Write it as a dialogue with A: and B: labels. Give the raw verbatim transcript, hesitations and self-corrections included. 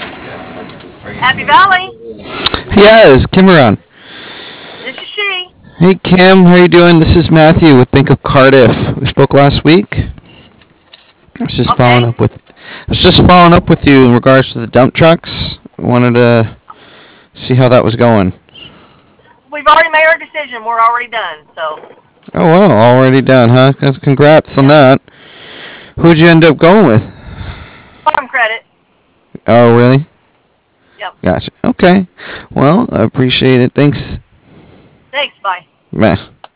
A: Happy Valley.
B: Yes, Kim around.
A: This is she.
B: Hey Kim, how you doing? This is Matthew with Bank of Cardiff. We spoke last week. I was just following
A: Okay.
B: up with I was just following up with you in regards to the dump trucks. Wanted to see how that was going.
A: We've already made our decision. We're already done. So,
B: Oh wow, already done, huh? Congrats on
A: yeah.
B: that. Who'd you end up going with?
A: Farm credit.
B: Oh really?
A: Yep.
B: Gotcha. Okay. Well, I appreciate it. Thanks.
A: Thanks. Bye.
B: Meh.